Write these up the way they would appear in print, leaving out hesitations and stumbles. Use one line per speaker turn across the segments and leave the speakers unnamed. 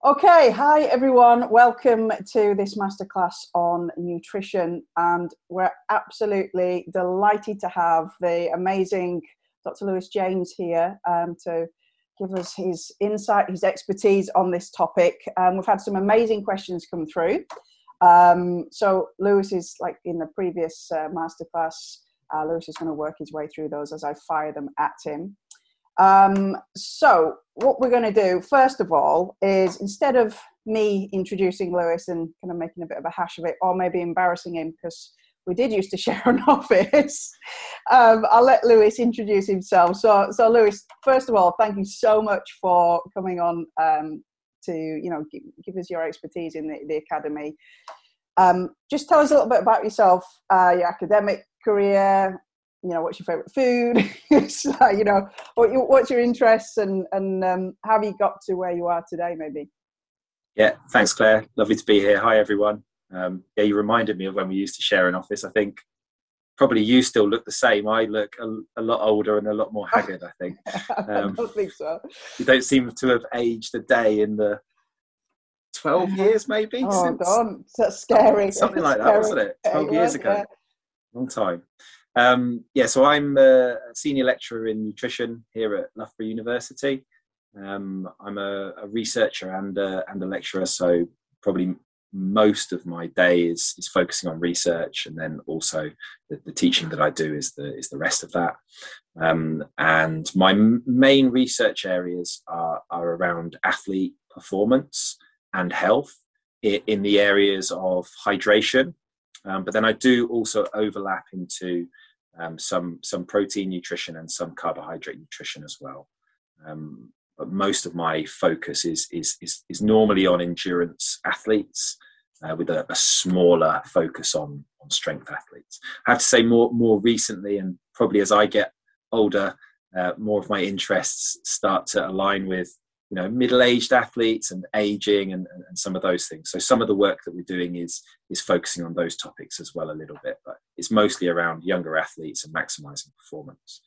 Okay, hi everyone. Welcome to this masterclass on nutrition, and we're absolutely delighted to have the amazing Dr. Lewis James here to give us his insight, his expertise on this topic. We've had some amazing questions come through. So Lewis is, like in the previous masterclass, Lewis is going to work his way through those as I fire them at him. So what we're going to do, first of all, is instead of me introducing Lewis and kind of making a bit of a hash of it, or maybe embarrassing him because we did used to share an office, I'll let Lewis introduce himself. So Lewis, first of all, thank you so much for coming on to give us your expertise in the academy. Just tell us a little bit about yourself, your academic career. What's your favorite food? What's your interests and how have you got to where you are today, maybe?
Yeah, thanks, Claire. Lovely to be here. Hi, everyone. You reminded me of when we used to share an office. I think probably you still look the same. I look a lot older and a lot more haggard, I think.
I don't think so.
You don't seem to have aged a day in the 12 years, maybe?
Oh, God, that's scary.
Something like that, wasn't it? 12 years ago. Yeah. Long time. So I'm a senior lecturer in nutrition here at Loughborough University. I'm a researcher and a lecturer, so probably most of my day is focusing on research, and then also the teaching that I do is the rest of that. And my main research areas are around athlete performance and health in the areas of hydration. But then I do also overlap into some protein nutrition and some carbohydrate nutrition as well. But most of my focus is normally on endurance athletes, with a smaller focus on strength athletes. I have to say more recently, and probably as I get older, more of my interests start to align with middle-aged athletes and aging and some of those things. So some of the work that we're doing is focusing on those topics as well a little bit, but it's mostly around younger athletes and maximizing performance.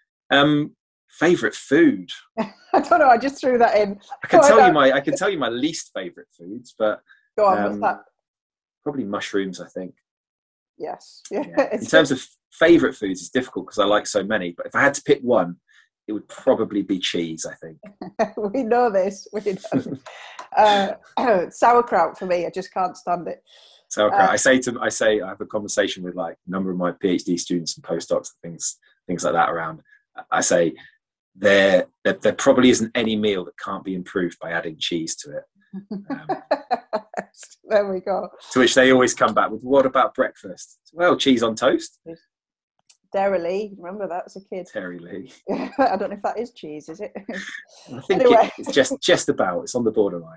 Favorite food?
I don't know. I just threw that in.
I can tell you my least favorite foods, but
go on. What's that?
Probably mushrooms, I think.
Yes.
Yeah. In terms of favorite foods, it's difficult because I like so many. But if I had to pick one, it would probably be cheese, I think.
We know this. Sauerkraut for me. I just can't stand it.
Sauerkraut. I have a conversation with like a number of my PhD students and postdocs and things like that around. I say there probably isn't any meal that can't be improved by adding cheese to it.
There we go.
To which they always come back with, what about breakfast? Well, cheese on toast.
Dairy Lee, remember that as a kid?
Dairy Lee.
I don't know if that is cheese, is it?
I think it's just about. It's on the borderline.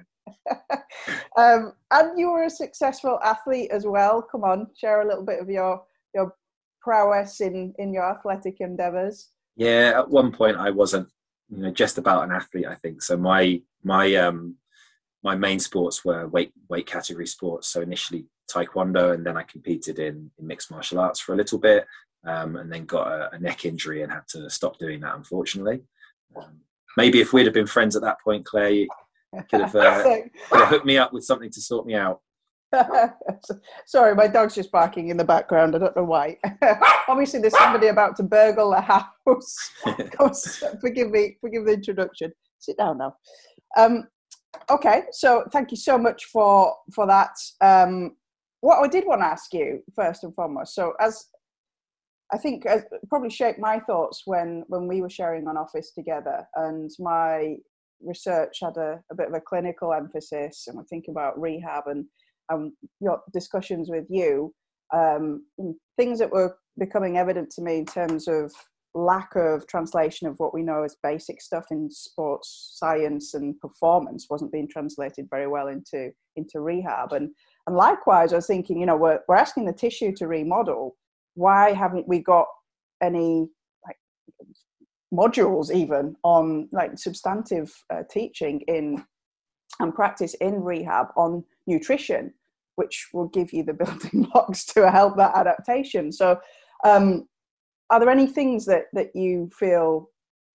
And you were a successful athlete as well. Come on, share a little bit of your prowess in your athletic endeavours.
Yeah, at one point I wasn't, just about an athlete, I think. So my main sports were weight category sports. So initially taekwondo, and then I competed in mixed martial arts for a little bit. And then got a neck injury and had to stop doing that, unfortunately. Maybe if we'd have been friends at that point, Claire, you could have hooked me up with something to sort me out.
Sorry, my dog's just barking in the background. I don't know why. Obviously, there's somebody about to burgle the house. Forgive the introduction. Sit down now. Okay, so thank you so much for that. What I did want to ask you, first and foremost, so I think it probably shaped my thoughts when we were sharing an office together, and my research had a bit of a clinical emphasis, and we're thinking about rehab and your discussions with you, things that were becoming evident to me in terms of lack of translation of what we know as basic stuff in sports science and performance wasn't being translated very well into rehab. And likewise, I was thinking, we're asking the tissue to remodel. Why haven't we got any modules even on substantive teaching in and practice in rehab on nutrition, which will give you the building blocks to help that adaptation? So are there any things that you feel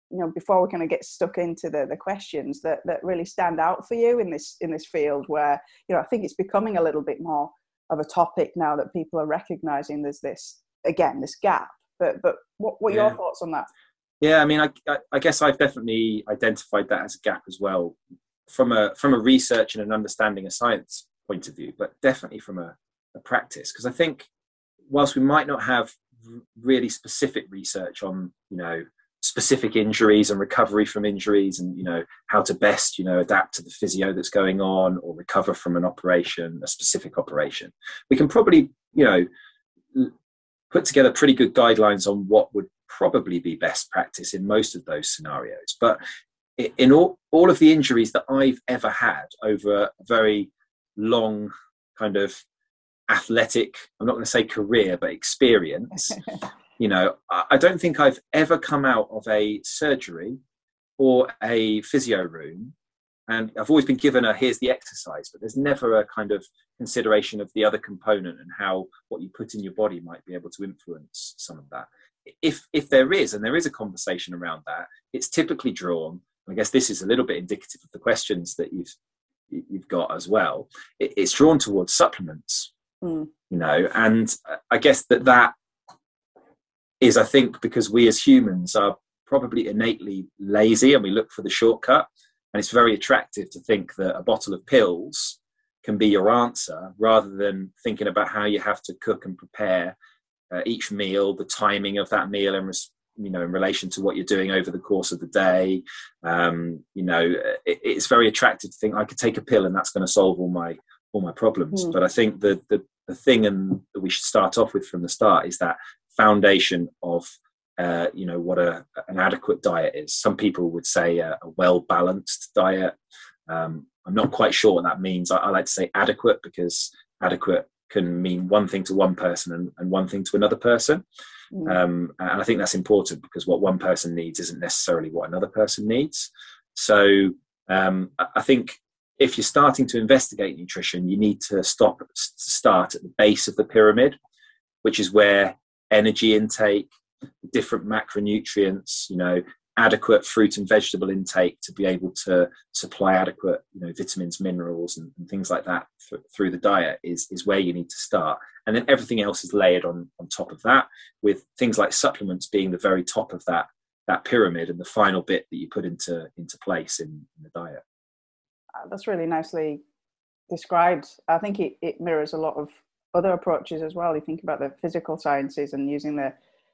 before we kind of get stuck into the questions that really stand out for you in this field, where I think it's becoming a little bit more of a topic now that people are recognizing there's this gap. But what are your thoughts on that?
Yeah, I mean, I guess I've definitely identified that as a gap as well, from a research and an understanding of science point of view, but definitely from a practice. Because I think whilst we might not have really specific research on, specific injuries and recovery from injuries and, how to best, adapt to the physio that's going on or recover from an operation, a specific operation, we can probably, put together pretty good guidelines on what would probably be best practice in most of those scenarios. But in all of the injuries that I've ever had over a very long kind of athletic, I'm not going to say career, but experience, I don't think I've ever come out of a surgery or a physio room and I've always been given here's the exercise, but there's never a kind of consideration of the other component and how what you put in your body might be able to influence some of that. If there is, and there is a conversation around that, it's typically drawn, I guess this is a little bit indicative of the questions that you've got as well. It's drawn towards supplements, and I guess that is, I think, because we as humans are probably innately lazy and we look for the shortcut. And it's very attractive to think that a bottle of pills can be your answer, rather than thinking about how you have to cook and prepare each meal, the timing of that meal, and in relation to what you're doing over the course of the day. It's very attractive to think I could take a pill and that's going to solve all my problems. But I think the thing that we should start off with from the start is that foundation of what an adequate diet is. Some people would say a well-balanced diet. I'm not quite sure what that means. I like to say adequate, because adequate can mean one thing to one person and one thing to another person. And I think that's important, because what one person needs isn't necessarily what another person needs. So I think if you're starting to investigate nutrition, you need to start at the base of the pyramid, which is where energy intake, different macronutrients, adequate fruit and vegetable intake to be able to supply adequate, vitamins, minerals and things like that through the diet is where you need to start. And then everything else is layered on top of that, with things like supplements being the very top of that pyramid and the final bit that you put into place in the diet.
That's really nicely described. I think it mirrors a lot of other approaches as well. You think about the physical sciences and using the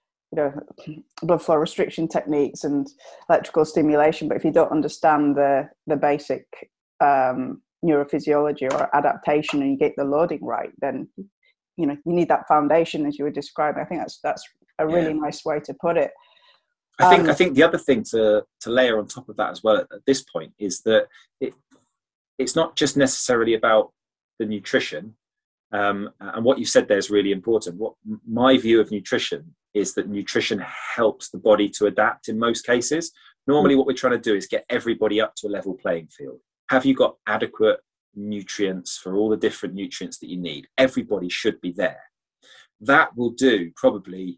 blood flow restriction techniques and electrical stimulation, but if you don't understand the basic neurophysiology or adaptation and you get the loading right, then you need that foundation, as you were describing. I think that's a really nice way to put it.
I think the other thing to layer on top of that as well at this point is that it's not just necessarily about the nutrition. And what you said there is really important. What my view of nutrition is that nutrition helps the body to adapt in most cases. Normally what we're trying to do is get everybody up to a level playing field. Have you got adequate nutrients for all the different nutrients that you need? Everybody should be there. That will do probably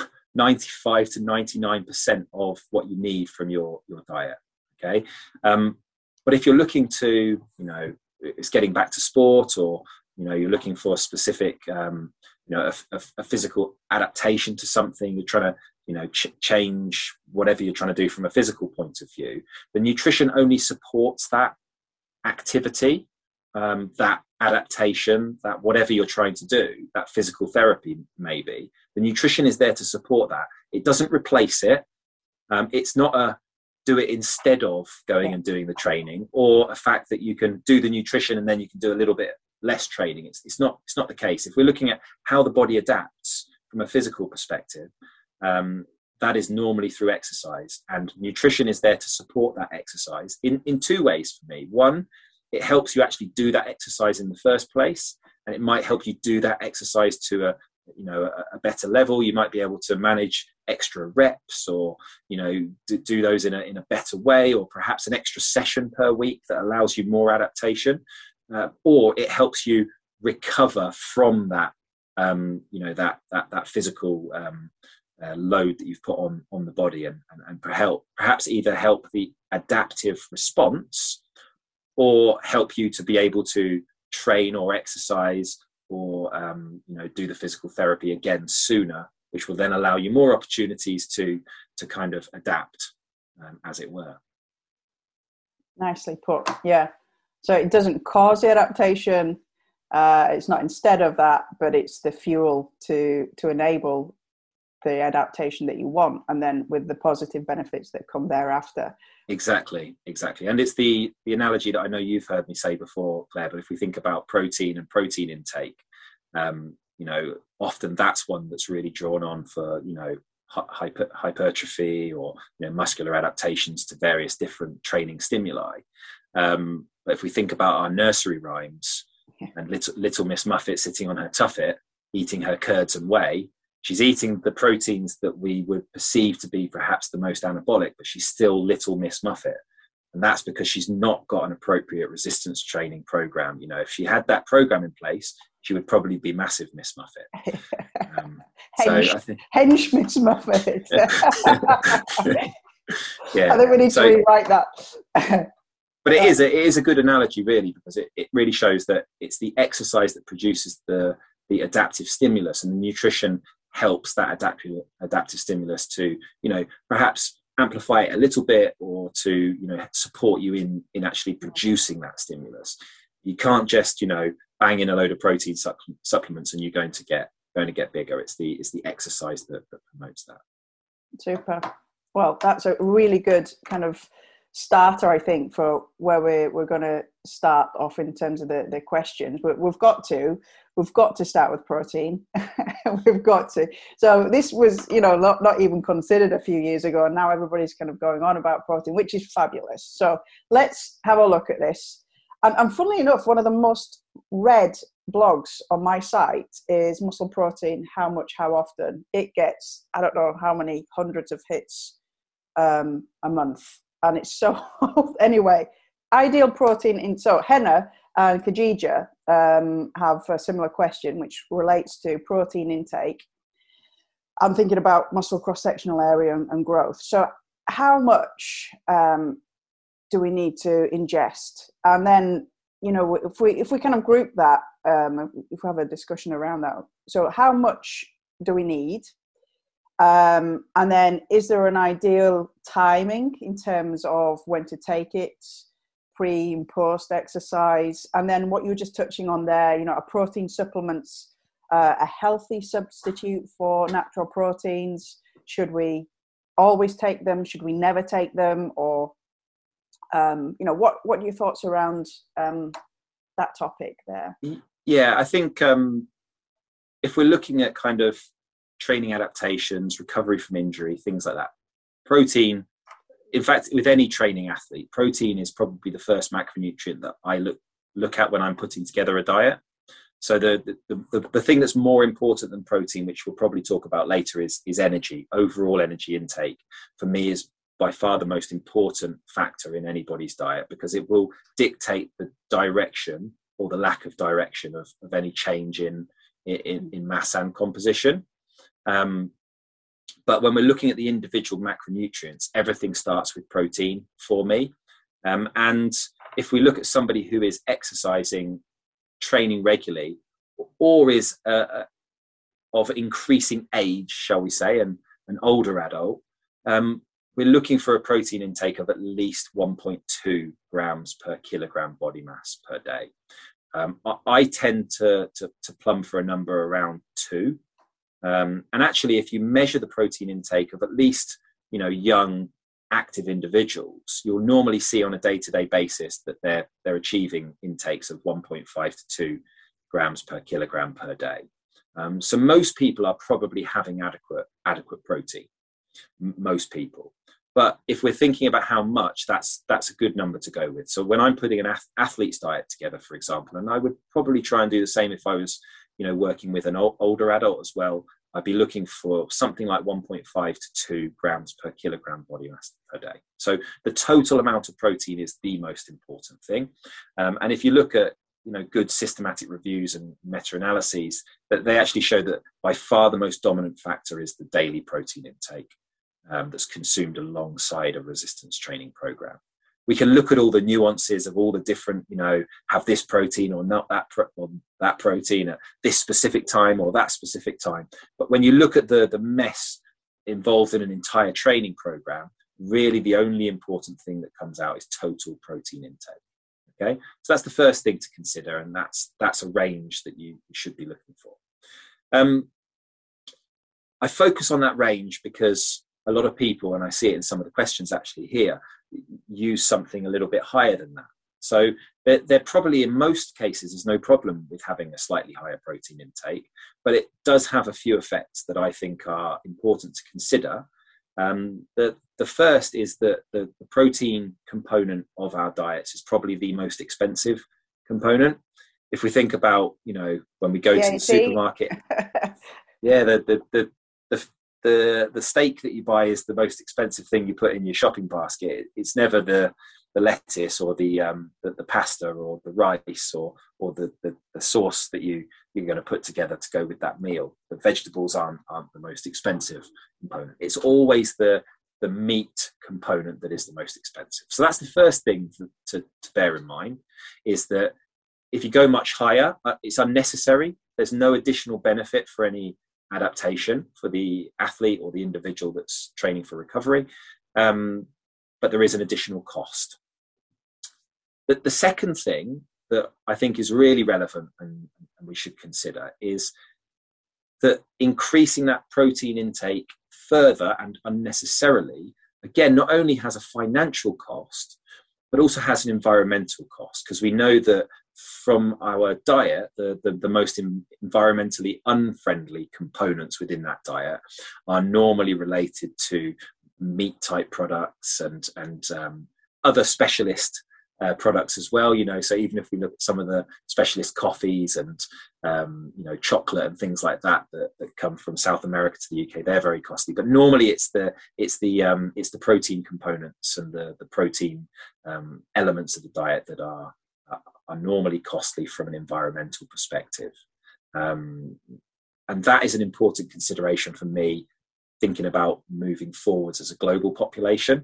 95 to 99% of what you need from your diet. Okay. But if you're looking to, it's getting back to sport, or you're looking for a specific, a physical adaptation to something, you're trying to, change whatever you're trying to do from a physical point of view, the nutrition only supports that activity, that adaptation, that whatever you're trying to do, that physical therapy maybe. The nutrition is there to support that. It doesn't replace it. It's not a do it instead of going and doing the training, or a fact that you can do the nutrition and then you can do a little bit less training. It's not the case. If we're looking at how the body adapts from a physical perspective, that is normally through exercise, and nutrition is there to support that exercise in two ways for me. One, it helps you actually do that exercise in the first place, and it might help you do that exercise to a better level. You might be able to manage extra reps, or do those in a better way, or perhaps an extra session per week that allows you more adaptation, or it helps you recover from that that physical load that you've put on the body, and perhaps either help the adaptive response or help you to be able to train or exercise or do the physical therapy again sooner, which will then allow you more opportunities to kind of adapt, as it were.
Nicely put. Yeah. So it doesn't cause the adaptation. It's not instead of that, but it's the fuel to enable the adaptation that you want, and then with the positive benefits that come thereafter.
Exactly. And it's the analogy that I know you've heard me say before, Claire, but if we think about protein and protein intake, often that's one that's really drawn on for, hypertrophy or, muscular adaptations to various different training stimuli. But if we think about our nursery rhymes and little Miss Muffet sitting on her tuffet, eating her curds and whey, she's eating the proteins that we would perceive to be perhaps the most anabolic, but she's still little Miss Muffet. And that's because she's not got an appropriate resistance training program. If she had that program in place, she would probably be massive Miss Muffet.
Hench Miss Muffet.
Yeah.
I think we need to rewrite that.
But it is a good analogy, really, because it really shows that it's the exercise that produces the adaptive stimulus, and the nutrition helps that adaptive stimulus to, perhaps amplify it a little bit, or to, support you in actually producing that stimulus. You can't just, bang in a load of protein supplements and you're going to get bigger. It's the exercise that promotes that. Super.
Well, that's a really good kind of starter, I think, for where we're going to start off in terms of the questions. But we've got to start with protein. We've got to. So this was, not even considered a few years ago, and now everybody's kind of going on about protein, which is fabulous. So let's have a look at this. And funnily enough, one of the most read blogs on my site is Muscle Protein, How Much, How Often. It gets, I don't know how many hundreds of hits a month. And it's so, anyway, ideal protein. So Henna and Khadija have a similar question, which relates to protein intake. I'm thinking about muscle cross-sectional area and growth. So how much do we need to ingest? And then, if we kind of group that, if we have a discussion around that. So how much do we need? And then is there an ideal timing in terms of when to take it, pre and post exercise? And then what you were just touching on there, are protein supplements a healthy substitute for natural proteins? Should we always take them? Should we never take them? Or, what are your thoughts around that topic there?
Yeah, I think if we're looking at kind of training adaptations, recovery from injury, things like that, protein, in fact, with any training athlete, protein is probably the first macronutrient that I look at when I'm putting together a diet. So the thing that's more important than protein, which we'll probably talk about later, is energy. Overall energy intake, for me, is by far the most important factor in anybody's diet, because it will dictate the direction or the lack of direction of any change in mass and composition. But when we're looking at the individual macronutrients, everything starts with protein for me. And if we look at somebody who is exercising, training regularly, or is of increasing age, shall we say, an older adult, we're looking for a protein intake of at least 1.2 grams per kilogram body mass per day. I tend to plumb for a number around 2. And actually, if you measure the protein intake of at least, young, active individuals, you'll normally see on a day-to-day basis that they're achieving intakes of 1.5 to 2 grams per kilogram per day. So most people are probably having adequate protein. Most people. But if we're thinking about how much, that's a good number to go with. So when I'm putting an athlete's diet together, for example, and I would probably try and do the same if I was, working with an older adult as well, I'd be looking for something like 1.5 to 2 grams per kilogram body mass per day. So the total amount of protein is the most important thing. And if you look at good systematic reviews and meta-analyses, that they actually show that by far the most dominant factor is the daily protein intake that's consumed alongside a resistance training program. We can look at all the nuances of all the different, have this protein or not that protein at this specific time or that specific time. But when you look at the mess involved in an entire training program, really the only important thing that comes out is total protein intake. Okay, so that's the first thing to consider, and that's a range that you should be looking for. I focus on that range because a lot of people, and I see it in some of the questions actually here, use something a little bit higher than that. So there probably in most cases is no problem with having a slightly higher protein intake, but it does have a few effects that I think are important to consider. The first is that the protein component of our diets is probably the most expensive component. If we think about, when we go to the supermarket, the steak that you buy is the most expensive thing you put in your shopping basket. It's never the lettuce or the pasta or the rice or the sauce that you're going to put together to go with that meal. The vegetables aren't the most expensive component. It's always the meat component that is the most expensive. So that's the first thing to bear in mind, is that if you go much higher, it's unnecessary. There's no additional benefit for any adaptation for the athlete or the individual that's training for recovery, but there is an additional cost. But the second thing that I think is really relevant and we should consider is that increasing that protein intake further and unnecessarily, again, not only has a financial cost, but also has an environmental cost, because we know that from our diet, the most environmentally unfriendly components within that diet are normally related to meat type products and other specialist products as well. So even if we look at some of the specialist coffees and chocolate and things like that come from South America to the UK, they're very costly. But normally it's the protein components and the protein elements of the diet that are normally costly from an environmental perspective. And that is an important consideration for me, thinking about moving forwards as a global population.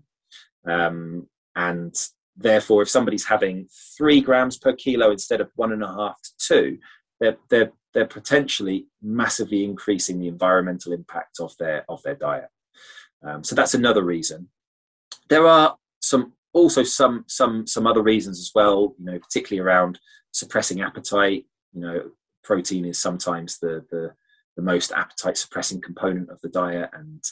And therefore, if somebody's having 3 grams per kilo instead of 1.5 to 2, they're potentially massively increasing the environmental impact of their diet. So that's another reason. There are some other reasons as well, particularly around suppressing appetite. Protein is sometimes the most appetite suppressing component of the diet,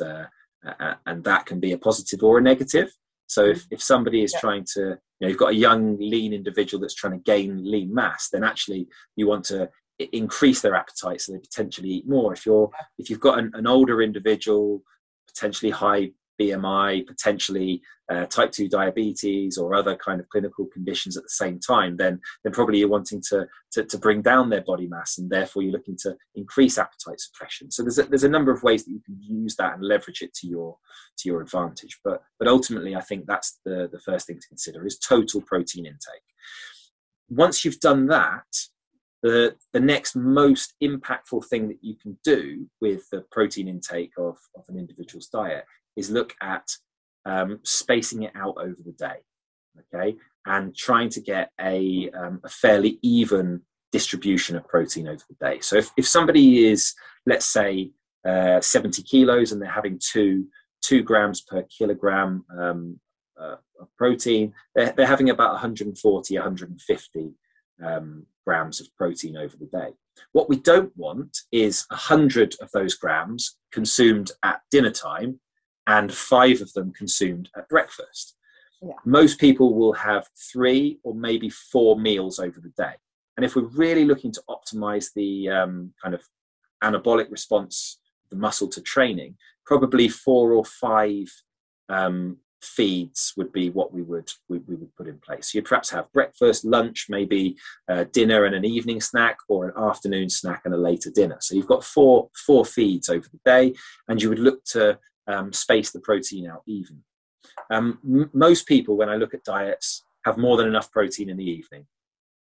and that can be a positive or a negative. So if somebody is trying to, you've got a young lean individual that's trying to gain lean mass, then actually you want to increase their appetite so they potentially eat more. If you've got an older individual, potentially high BMI, potentially type 2 diabetes or other kind of clinical conditions at the same time, then probably you're wanting to bring down their body mass, and therefore you're looking to increase appetite suppression. So there's a number of ways that you can use that and leverage it to your advantage. But ultimately, I think that's the first thing to consider is total protein intake. Once you've done that, the next most impactful thing that you can do with the protein intake of an individual's diet is look at spacing it out over the day, okay, and trying to get a fairly even distribution of protein over the day. So if somebody is, let's say, 70 kilos and they're having 2 grams per kilogram of protein, they're having about 140, 150 grams of protein over the day. What we don't want is 100 of those grams consumed at dinner time and 5 of them consumed at breakfast. Yeah. Most people will have 3 or maybe 4 meals over the day. And if we're really looking to optimize the kind of anabolic response of the muscle to training, probably 4 or 5 feeds would be what we would put in place. So you'd perhaps have breakfast, lunch, maybe dinner and an evening snack, or an afternoon snack and a later dinner. So you've got four feeds over the day, and you would look to space the protein out even. Most people, when I look at diets, have more than enough protein in the evening.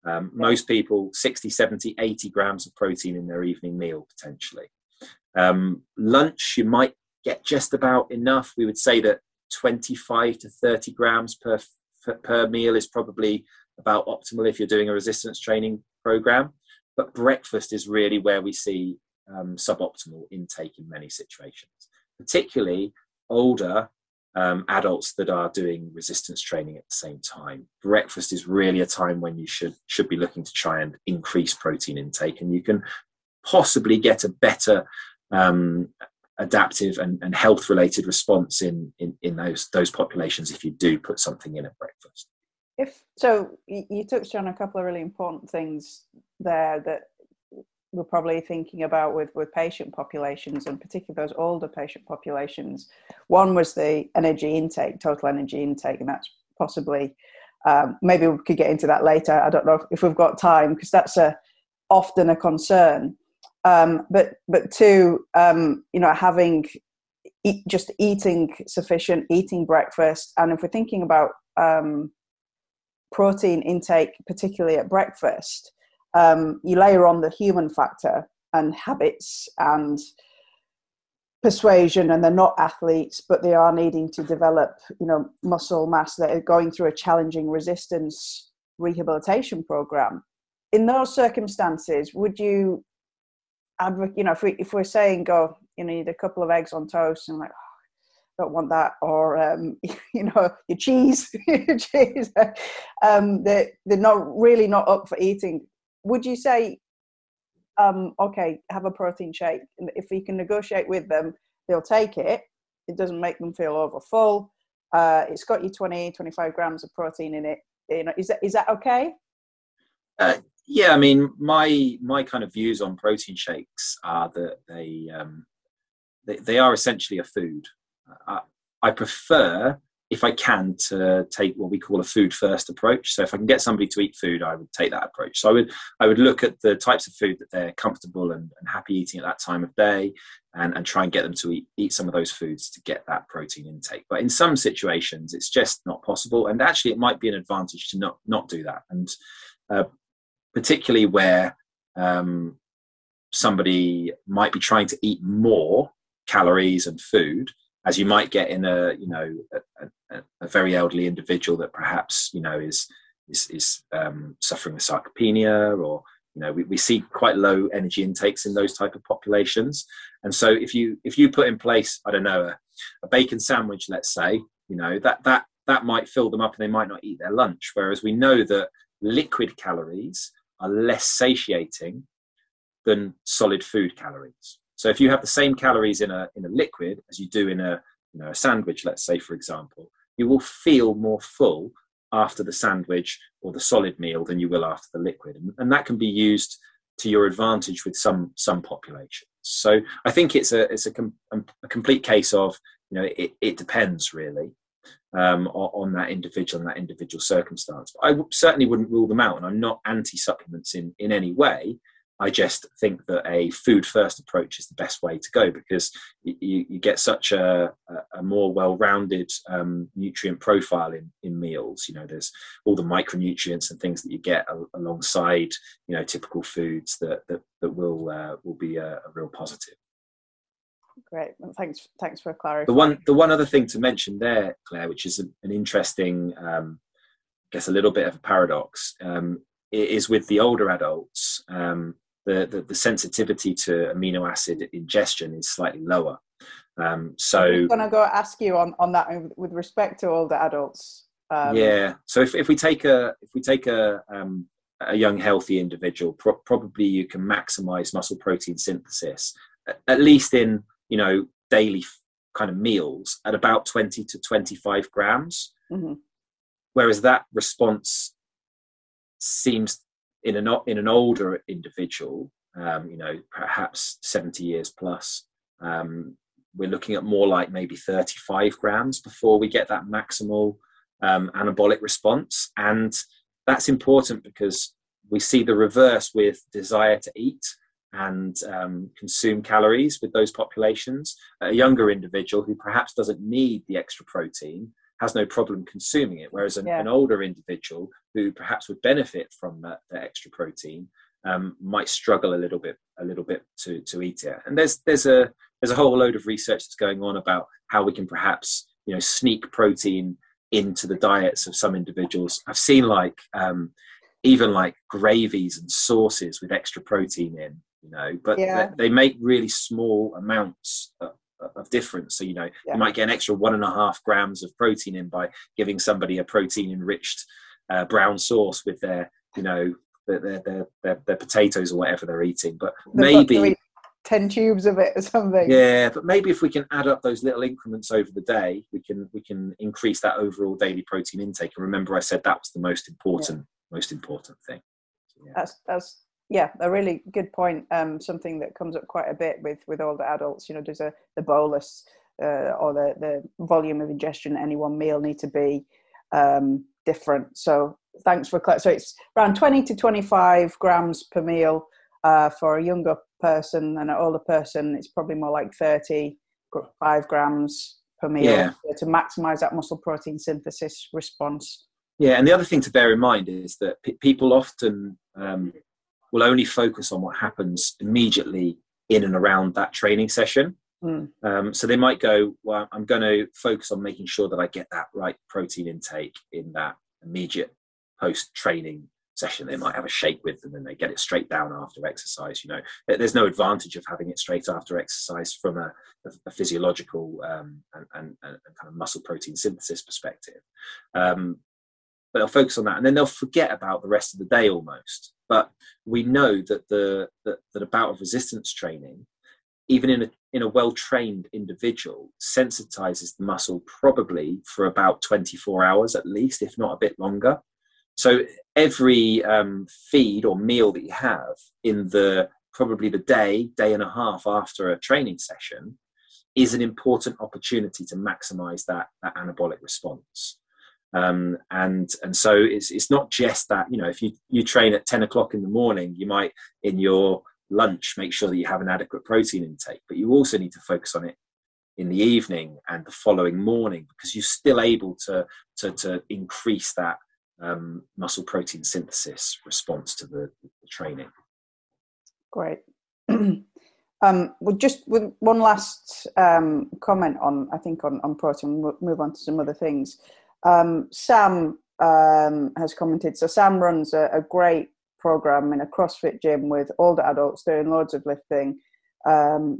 Most people 60, 70, 80 grams of protein in their evening meal potentially. Lunch, you might get just about enough. We would say that 25 to 30 grams per meal is probably about optimal if you're doing a resistance training program. But breakfast is really where we see suboptimal intake in many situations, particularly older adults that are doing resistance training at the same time. Breakfast is really a time when you should be looking to try and increase protein intake, and you can possibly get a better adaptive and health related response in those populations if you do put something in at breakfast.
So you touched on a couple of really important things there that we're probably thinking about with patient populations, and particularly those older patient populations. One was the energy intake, total energy intake, and that's possibly, maybe we could get into that later. I don't know if we've got time, because that's often a concern. But two, having just eating sufficient, eating breakfast, and if we're thinking about protein intake, particularly at breakfast, you layer on the human factor and habits and persuasion, and they're not athletes, but they are needing to develop, muscle mass, that are going through a challenging resistance rehabilitation program. In those circumstances, would you if we're saying you need a couple of eggs on toast, and like, oh, don't want that, or your cheese, they're not up for eating. Would you say, okay, have a protein shake? If you can negotiate with them, they'll take it. It doesn't make them feel over full. It's got you 20, 25 grams of protein in it. Is that okay?
Yeah, I mean, my kind of views on protein shakes are that they are essentially a food. I prefer, if I can, to take what we call a food first approach. So if I can get somebody to eat food, I would take that approach. So I would look at the types of food that they're comfortable and happy eating at that time of day, and try and get them to eat some of those foods to get that protein intake. But in some situations, it's just not possible. And actually, it might be an advantage to not do that. And particularly where somebody might be trying to eat more calories and food, as you might get in a very elderly individual that perhaps is suffering with sarcopenia, or we see quite low energy intakes in those type of populations. And so if you put in place, I don't know, a bacon sandwich, let's say, that might fill them up and they might not eat their lunch. Whereas we know that liquid calories are less satiating than solid food calories. So if you have the same calories in a liquid as you do in a sandwich, let's say, for example, you will feel more full after the sandwich or the solid meal than you will after the liquid. And that can be used to your advantage with some populations. So I think it's a complete case of, it depends really on that individual and that individual circumstance. But I certainly wouldn't rule them out, and I'm not anti-supplements in any way. I just think that a food first approach is the best way to go, because you get such a more well-rounded nutrient profile in meals. There's all the micronutrients and things that you get alongside typical foods that will be a real positive.
Great, well, thanks for clarifying.
The one other thing to mention there, Claire, which is an interesting, I guess a little bit of a paradox, is with the older adults. The sensitivity to amino acid ingestion is slightly lower. So
I'm going to go ask you on that with respect to older adults.
Yeah. So if we take a young healthy individual, probably you can maximize muscle protein synthesis, at least in daily kind of meals, at about 20 to 25 grams.
Mm-hmm.
Whereas that response seems in an older individual, perhaps 70 years plus, we're looking at more like maybe 35 grams before we get that maximal anabolic response. And that's important because we see the reverse with desire to eat and consume calories with those populations. A younger individual who perhaps doesn't need the extra protein has no problem consuming it, whereas an older individual who perhaps would benefit from that extra protein might struggle a little bit to eat it. And there's a whole load of research that's going on about how we can perhaps sneak protein into the diets of some individuals. I've seen even like gravies and sauces with extra protein in, but they make really small amounts of difference. So you might get an extra 1.5 grams of protein in by giving somebody a protein enriched brown sauce with their their potatoes or whatever they're eating. But maybe
10 tubes of it or something.
Yeah, but maybe if we can add up those little increments over the day, we can increase that overall daily protein intake. And remember, I said that was the most important thing.
That's a really good point. Something that comes up quite a bit with older adults. Does the bolus or the volume of ingestion at any one meal need to be different? So thanks for so it's around 20 to 25 grams per meal for a younger person, and an older person it's probably more like 35 grams per meal to maximize that muscle protein synthesis response.
And the other thing to bear in mind is that people often will only focus on what happens immediately in and around that training session. So they might go, well, I'm going to focus on making sure that I get that right protein intake in that immediate post-training session. They might have a shake with them and they get it straight down after exercise. There's no advantage of having it straight after exercise from a physiological and kind of muscle protein synthesis perspective. But they'll focus on that and then they'll forget about the rest of the day almost. But we know that that a bout of resistance training, even in a well-trained individual, sensitizes the muscle probably for about 24 hours at least, if not a bit longer. So every feed or meal that you have in probably the day and a half after a training session is an important opportunity to maximize that anabolic response. And so it's not just that, if you train at 10 o'clock in the morning, you might in your lunch make sure that you have an adequate protein intake, but you also need to focus on it in the evening and the following morning, because you're still able to increase that muscle protein synthesis response to the training. Great.
Just with one last comment on protein, we'll move on to some other things. Sam has commented. So Sam runs a great program in a CrossFit gym with older adults doing loads of lifting, and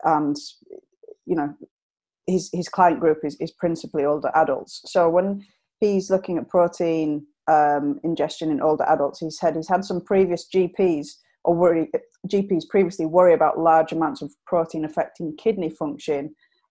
his client group is principally older adults. So when he's looking at protein ingestion in older adults, he said he's had some previous GPs previously worry about large amounts of protein affecting kidney function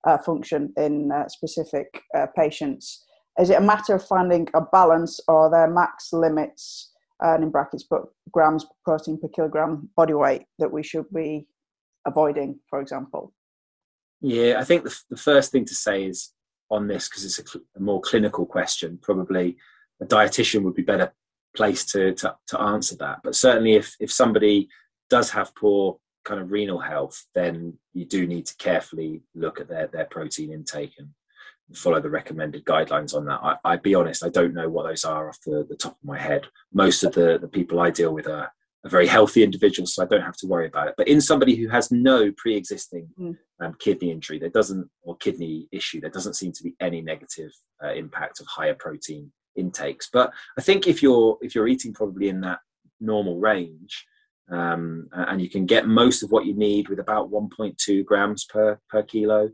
in specific patients. Is it a matter of finding a balance, or their max limits, and in brackets put grams protein per kilogram body weight, that we should be avoiding, for example?
Yeah, I think the first thing to say is on this, because it's a more clinical question, probably a dietitian would be better placed to answer that. But certainly if somebody does have poor kind of renal health, then you do need to carefully look at their protein intake and follow the recommended guidelines on that. I'd be honest, I don't know what those are off the top of my head. Most of the people I deal with are very healthy individuals, so I don't have to worry about it. But in somebody who has no pre-existing kidney injury, or kidney issue, there doesn't seem to be any negative impact of higher protein intakes. But I think if you're eating probably in that normal range, and you can get most of what you need with about 1.2 grams per kilo,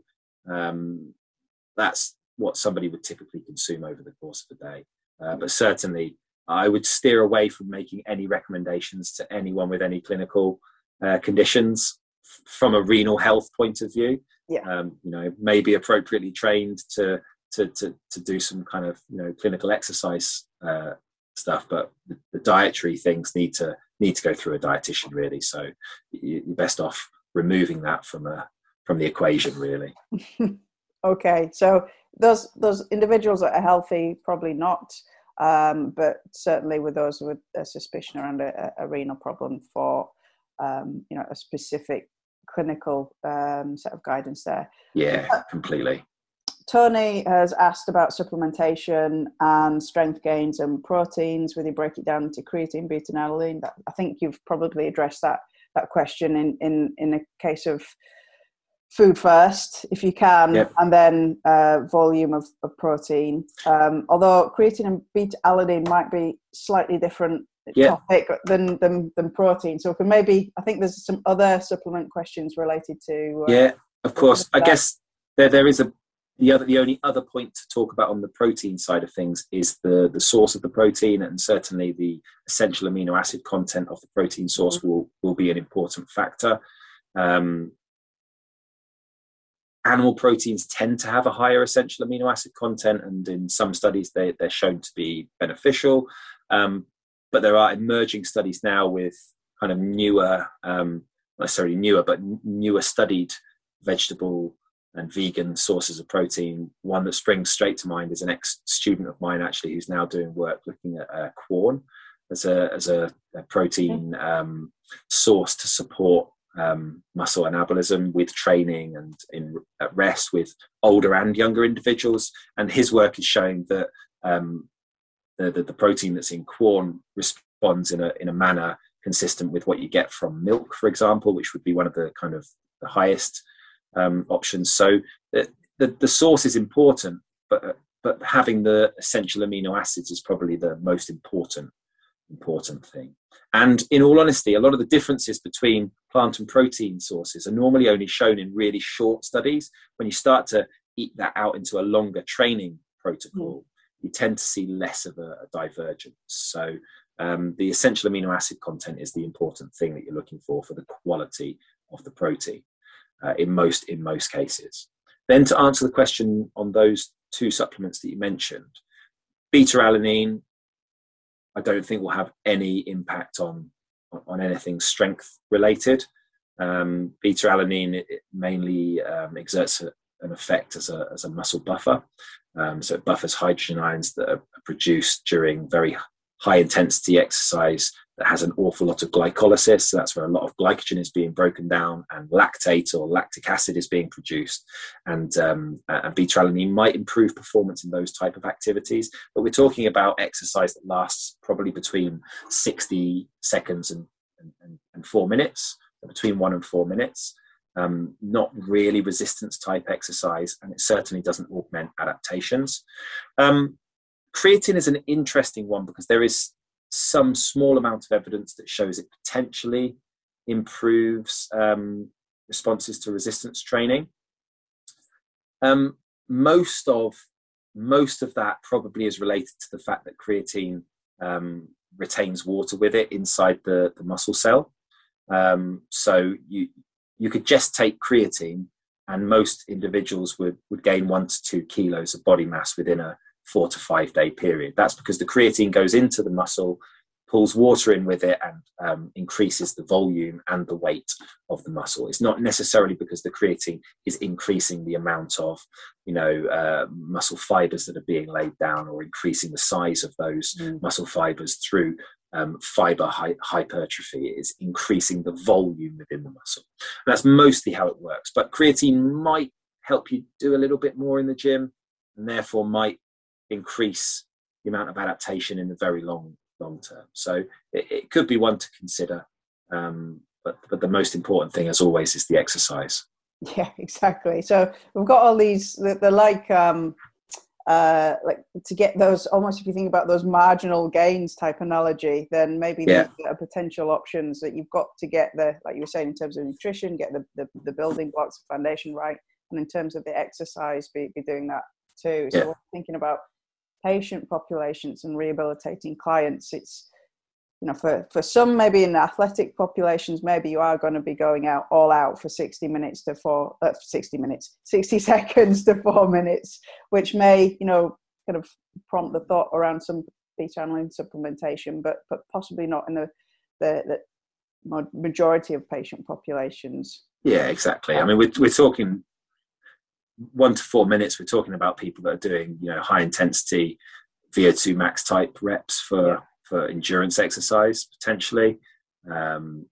that's what somebody would typically consume over the course of the day. But certainly I would steer away from making any recommendations to anyone with any clinical conditions from a renal health point of view. Maybe appropriately trained to do some kind of clinical exercise stuff, but the dietary things need to go through a dietitian, really. So you're best off removing that from the equation, really.
Okay, so those individuals that are healthy, probably not, but certainly with those with a suspicion around a renal problem, for a specific clinical set of guidance there.
Yeah, completely.
Tony has asked about supplementation and strength gains and proteins, whether you break it down into creatine, beta, and alanine. I think you've probably addressed that question in a case of food first, if you can,
yep.
and then volume of protein. Although creatine and beta alanine might be slightly different topic than protein. So I think there's some other supplement questions related to.
Yeah, of course. I guess there is the only other point to talk about on the protein side of things is the source of the protein, and certainly the essential amino acid content of the protein source will be an important factor. Animal proteins tend to have a higher essential amino acid content, and in some studies they're shown to be beneficial. But there are emerging studies now with kind of newer, not necessarily newer, but newer studied vegetable and vegan sources of protein. One that springs straight to mind is an ex-student of mine, actually, who's now doing work looking at Quorn as a protein source to support muscle anabolism with training and at rest with older and younger individuals. And his work is showing that the protein that's in Quorn responds in a manner consistent with what you get from milk, for example, which would be one of the kind of the highest options. So the source is important, but having the essential amino acids is probably the most important thing. And in all honesty, a lot of the differences between plant and protein sources are normally only shown in really short studies. When you start to eat that out into a longer training protocol, you tend to see less of a divergence. So the essential amino acid content is the important thing that you're looking for the quality of the protein in most cases. Then to answer the question on those two supplements that you mentioned, beta-alanine, I don't think will have any impact on anything strength related. Beta-alanine it mainly exerts an effect as a muscle buffer. So it buffers hydrogen ions that are produced during very high intensity exercise that has an awful lot of glycolysis. So that's where a lot of glycogen is being broken down and lactate or lactic acid is being produced. And beta-alanine might improve performance in those type of activities. But we're talking about exercise that lasts probably between 60 seconds and 4 minutes, between 1 and 4 minutes. Not really resistance type exercise, and it certainly doesn't augment adaptations. Creatine is an interesting one because there is some small amount of evidence that shows it potentially improves responses to resistance training. Most of that probably is related to the fact that creatine retains water with it inside the muscle cell. So you could just take creatine and most individuals would gain 1 to 2 kilos of body mass within a 4 to 5 day period. That's because the creatine goes into the muscle, pulls water in with it, and increases the volume and the weight of the muscle. It's not necessarily because the creatine is increasing the amount of muscle fibers that are being laid down or increasing the size of those muscle fibers through fiber hypertrophy. It is increasing the volume within the muscle. And that's mostly how it works. But creatine might help you do a little bit more in the gym, and therefore might increase the amount of adaptation in the very long term. So it could be one to consider, but the most important thing, as always, is the exercise.
Yeah, exactly. So we've got all these, they're like to get those, almost if you think about those marginal gains type analogy, then maybe these are potential options that you've got to get like you were saying, in terms of nutrition, get the building blocks, the foundation right, and in terms of the exercise, be doing that too. So we're thinking about patient populations and rehabilitating clients. It's, for some, maybe in athletic populations, maybe you are going to be going all out for 60 seconds to 4 minutes, which may, kind of prompt the thought around some beta-alanine supplementation, but possibly not in the majority of patient populations.
Yeah, exactly. I mean, we're talking 1 to 4 minutes. We're talking about people that are doing, high intensity VO2 max type reps for endurance exercise, potentially.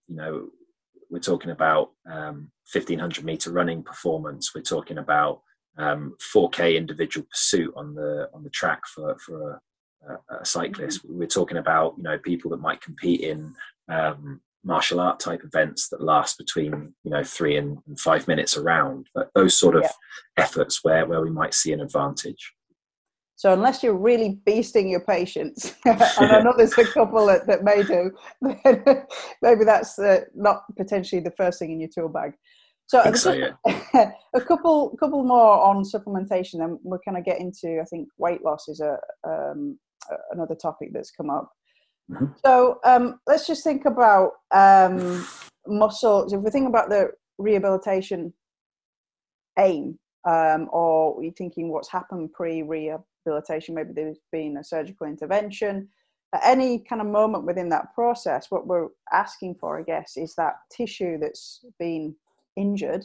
We're talking about 1500 meter running performance. We're talking about 4K individual pursuit on the track for a cyclist. We're talking about, you know, people that might compete in martial art type events that last between, you know, 3 and 5 minutes a round. But those sort of efforts where we might see an advantage.
So unless you're really beasting your patients, and I know there's a couple that may do, then maybe that's not potentially the first thing in your tool bag. So, a couple more on supplementation, and we'll kind of get into, I think, weight loss is another topic that's come up. Mm-hmm. So let's just think about muscles. If we think about the rehabilitation aim, or you're thinking what's happened pre-rehabilitation, maybe there's been a surgical intervention. At any kind of moment within that process, what we're asking for, I guess, is that tissue that's been injured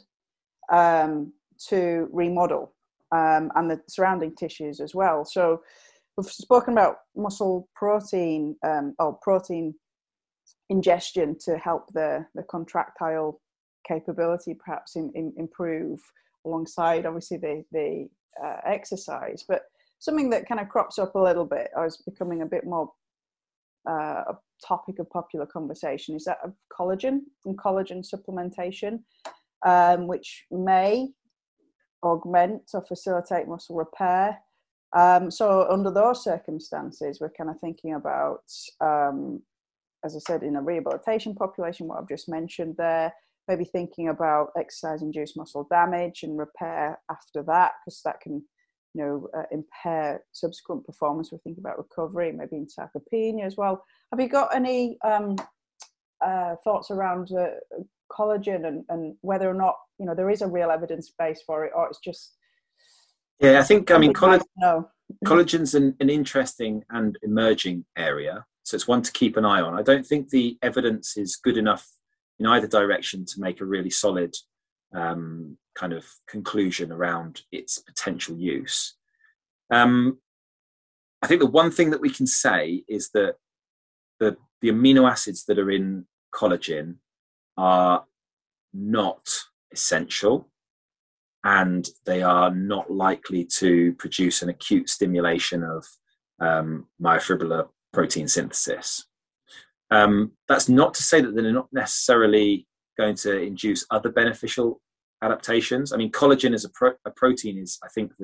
to remodel, and the surrounding tissues as well. So we've spoken about muscle protein or protein ingestion to help the contractile capability perhaps improve alongside obviously the exercise. But something that kind of crops up a little bit, or is becoming a bit more a topic of popular conversation, is that of collagen and collagen supplementation, which may augment or facilitate muscle repair. So under those circumstances, we're kind of thinking about, as I said, in a rehabilitation population, what I've just mentioned there, maybe thinking about exercise-induced muscle damage and repair after that, because that can, you know, impair subsequent performance. We're thinking about recovery, maybe in sarcopenia as well. Have you got any thoughts around collagen and whether or not, you know, there is a real evidence base for it, or it's just...
Yeah, I think, I mean, collagen's an interesting and emerging area, so it's one to keep an eye on. I don't think the evidence is good enough in either direction to make a really solid kind of conclusion around its potential use. I think the one thing that we can say is that the amino acids that are in collagen are not essential, and they are not likely to produce an acute stimulation of myofibrillar protein synthesis. That's not to say that they're not necessarily going to induce other beneficial adaptations. I mean, collagen as a protein is, I think,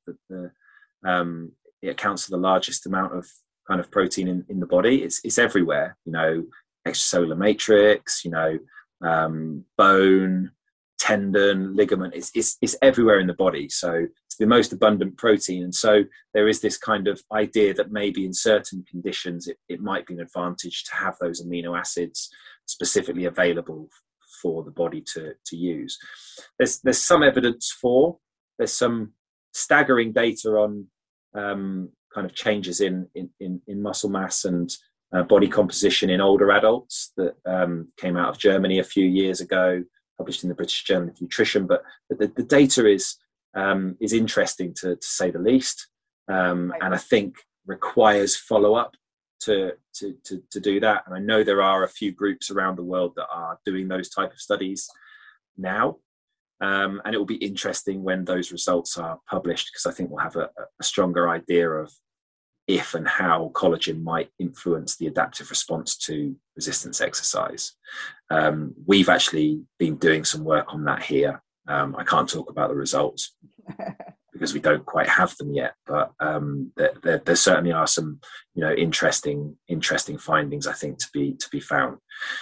it accounts for the largest amount of kind of protein in the body. It's everywhere, you know, extracellular matrix, you know, bone, tendon, ligament. It's everywhere in the body. So it's the most abundant protein. And so there is this kind of idea that maybe in certain conditions, it might be an advantage to have those amino acids specifically available for the body to use. There's some evidence there's some staggering data on kind of changes in muscle mass and body composition in older adults that came out of Germany a few years ago, published in the British Journal of Nutrition. But the data is interesting to say the least, and I think requires follow-up to do that. And I know there are a few groups around the world that are doing those type of studies now, and it will be interesting when those results are published, because I think we'll have a stronger idea of if and how collagen might influence the adaptive response to resistance exercise. We've actually been doing some work on that here. I can't talk about the results because we don't quite have them yet, but there certainly are some, you know, interesting findings, I think, to be found.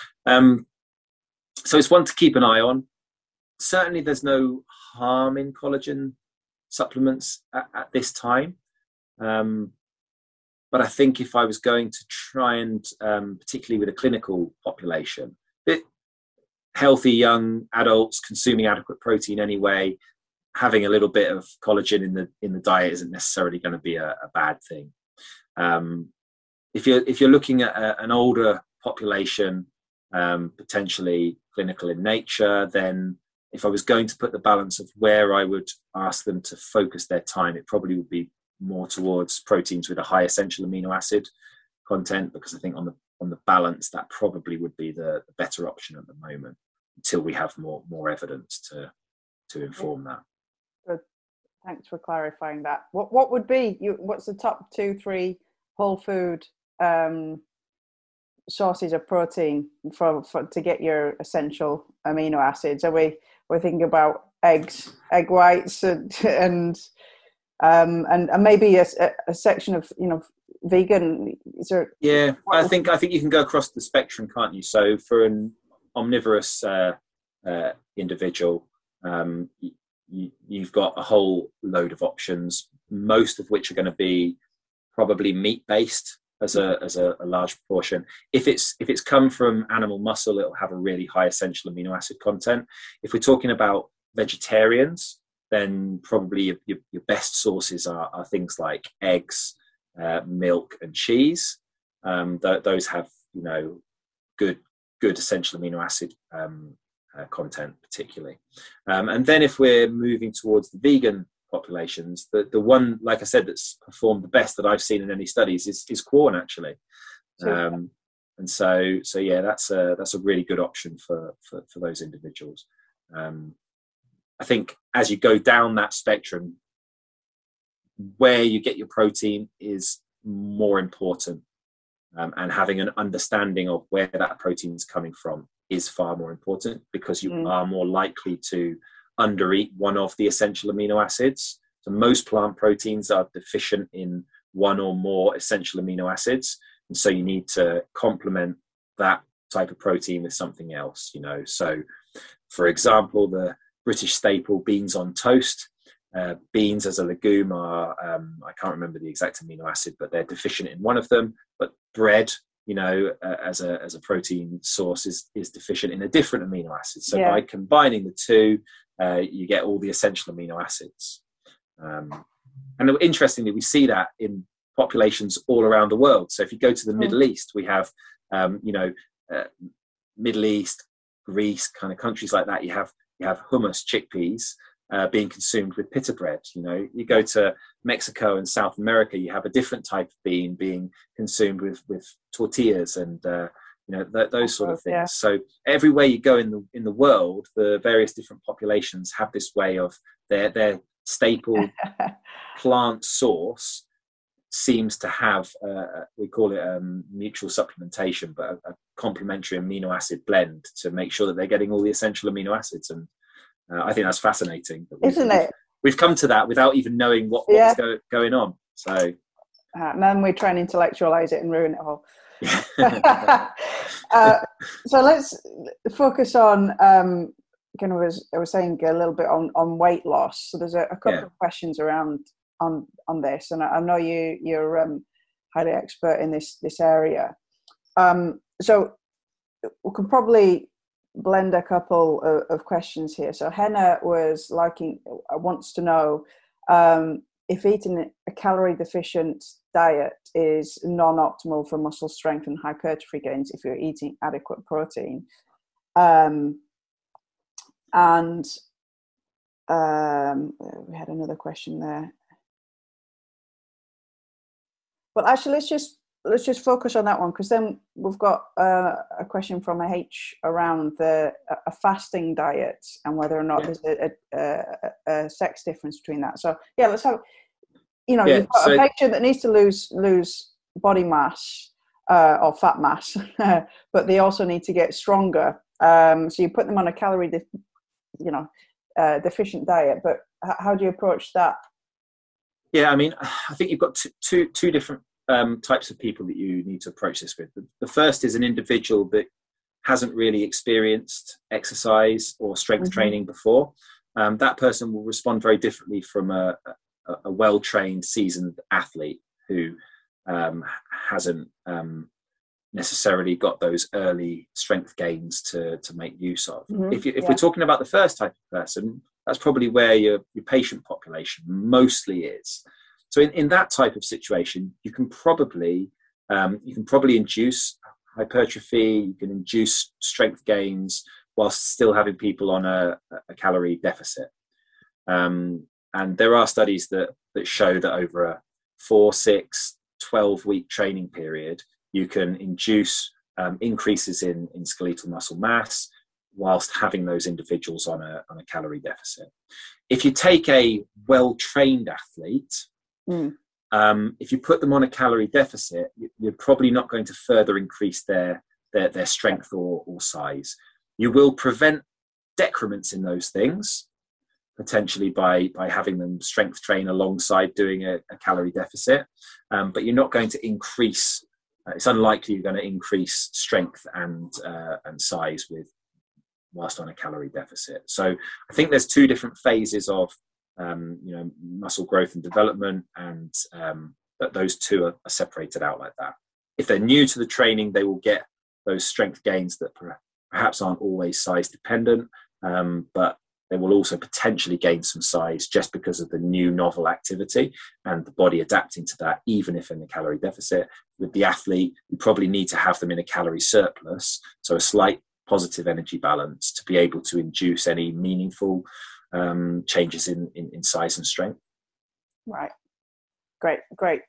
So it's one to keep an eye on. Certainly there's no harm in collagen supplements at this time. But I think if I was going to try and, particularly with a clinical population, healthy young adults consuming adequate protein anyway, having a little bit of collagen in the diet isn't necessarily going to be a bad thing. If you're looking at an older population, potentially clinical in nature, then if I was going to put the balance of where I would ask them to focus their time, it probably would be more towards proteins with a high essential amino acid content, because I think on the balance that probably would be the better option at the moment, until we have more evidence to inform that.
Good. Thanks for clarifying that. What would be what's the top 2-3 whole food sources of protein for to get your essential amino acids? We're thinking about eggs, egg whites, and maybe a section of vegan. Is there?
Yeah, I think you can go across the spectrum, can't you? So for an omnivorous individual, you've got a whole load of options, most of which are going to be probably meat based as a large proportion. If it's come from animal muscle, it'll have a really high essential amino acid content. If we're talking about vegetarians, then probably your best sources are things like eggs, milk, and cheese. Those have good essential amino acid content, particularly. And then if we're moving towards the vegan populations, the one, like I said, that's performed the best that I've seen in any studies is corn, actually. And so yeah, that's a really good option for those individuals. I think as you go down that spectrum, where you get your protein is more important, and having an understanding of where that protein is coming from is far more important, because you are more likely to undereat one of the essential amino acids. So most plant proteins are deficient in one or more essential amino acids, and so you need to complement that type of protein with something else. So for example, the British staple beans on toast. Beans as a legume are, I can't remember the exact amino acid, but they're deficient in one of them. But bread, as a protein source is deficient in a different amino acid. So by combining the two, you get all the essential amino acids. And interestingly, we see that in populations all around the world. So if you go to the Middle East, we have, Middle East, Greece, kind of countries like that. You have hummus, chickpeas, being consumed with pita bread. You go to Mexico and South America, you have a different type of bean being consumed with tortillas and those sort of things. Yeah. So everywhere you go in the world, the various different populations have this way of their staple plant source seems to have we call it mutual supplementation, but a complementary amino acid blend to make sure that they're getting all the essential amino acids. And I think that's fascinating.
Isn't it?
We've come to that without even knowing what's going on. So
then we try and intellectualize it and ruin it all. So let's focus on kind of, as I was saying, a little bit on weight loss. So there's a couple of questions around on this, and I know you're highly expert in this area. So we could probably blend a couple of questions here. So Henna wants to know if eating a calorie deficient diet is non-optimal for muscle strength and hypertrophy gains if you're eating adequate protein. And we had another question there. Well, actually, let's just focus on that one, because then we've got a question from a H around a fasting diet and whether or not there's a sex difference between that. So let's have, you've got a patient that needs to lose body mass or fat mass, but they also need to get stronger. So you put them on a calorie deficient diet, but how do you approach that?
Yeah, I mean, I think you've got two different types of people that you need to approach this with. The first is an individual that hasn't really experienced exercise or strength training before. That person will respond very differently from a well-trained, seasoned athlete who hasn't necessarily got those early strength gains to make use of. If we're talking about the first type of person, that's probably where your patient population mostly is. So in that type of situation, you can probably induce hypertrophy, you can induce strength gains whilst still having people on a calorie deficit. And there are studies that show that over a 4, 6, 12-week training period, you can induce increases in skeletal muscle mass. whilst having those individuals on a calorie deficit. If you take a well-trained athlete, if you put them on a calorie deficit, you're probably not going to further increase their strength or size. You will prevent decrements in those things, potentially by having them strength train alongside doing a calorie deficit, but you're not going to increase. It's unlikely you're going to increase strength and size whilst on a calorie deficit. So I think there's two different phases of muscle growth and development, and that those two are separated out like that. If they're new to the training, they will get those strength gains that perhaps aren't always size dependent, but they will also potentially gain some size just because of the new novel activity and the body adapting to that, even if in a calorie deficit. With the athlete, you probably need to have them in a calorie surplus, so a slight positive energy balance to be able to induce any meaningful changes in size and strength.
Right. Great.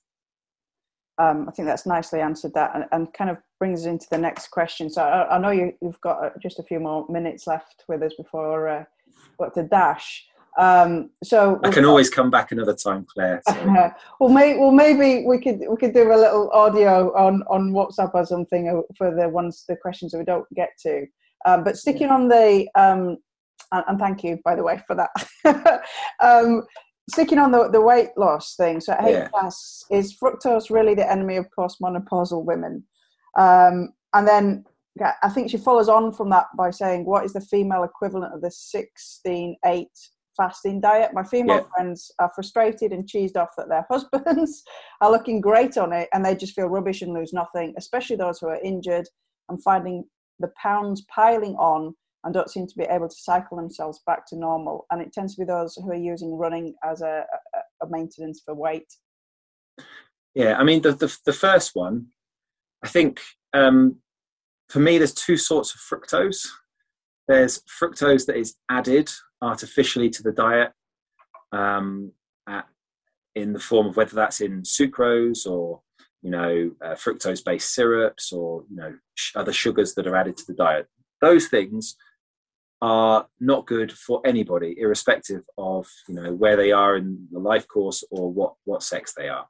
I think that's nicely answered that, and kind of brings us into the next question. So I know you've got just a few more minutes left with us before we've got to dash. So
I can always come back another time, Claire. So.
well, maybe we could do a little audio on WhatsApp or something for the questions that we don't get to. But sticking on the and thank you, by the way, for that. Sticking on the weight loss thing, so HFAS, is fructose really the enemy of postmenopausal women? And then I think she follows on from that by saying, what is the female equivalent of the 16-8 fasting diet? My female friends are frustrated and cheesed off that their husbands are looking great on it and they just feel rubbish and lose nothing, especially those who are injured and finding the pounds piling on and don't seem to be able to cycle themselves back to normal. And it tends to be those who are using running as a maintenance for weight.
Yeah, I mean, the first one, I think, for me, there's two sorts of fructose. There's fructose that is added artificially to the diet in the form of whether that's in sucrose or, fructose-based syrups or, other sugars that are added to the diet. Those things are not good for anybody, irrespective of where they are in the life course or what sex they are.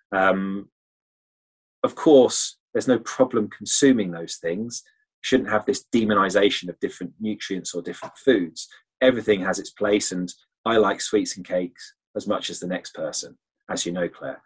Of course, there's no problem consuming those things. You shouldn't have this demonization of different nutrients or different foods. Everything has its place, and I like sweets and cakes as much as the next person, as you know, Claire.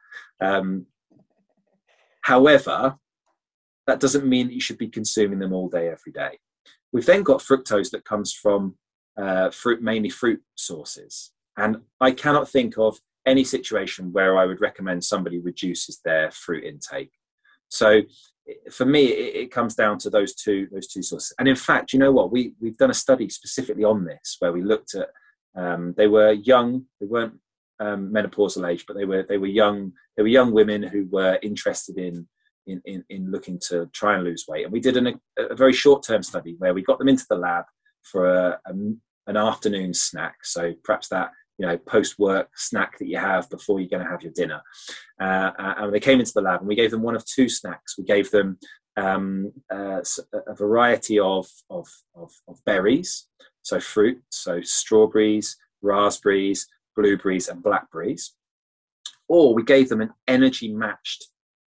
However, that doesn't mean that you should be consuming them all day, every day. We've then got fructose that comes from mainly fruit sources. And I cannot think of any situation where I would recommend somebody reduces their fruit intake. So for me, it comes down to those two sources. And in fact, you know what? We've done a study specifically on this where we looked at, they were young, they weren't menopausal age, but they were young women who were interested in looking to try and lose weight. And we did a very short-term study where we got them into the lab for an afternoon snack. So perhaps that, post-work snack that you have before you're going to have your dinner. And they came into the lab and we gave them one of two snacks. We gave them a variety of berries, so fruit, so strawberries, raspberries, blueberries, and blackberries. Or we gave them an energy-matched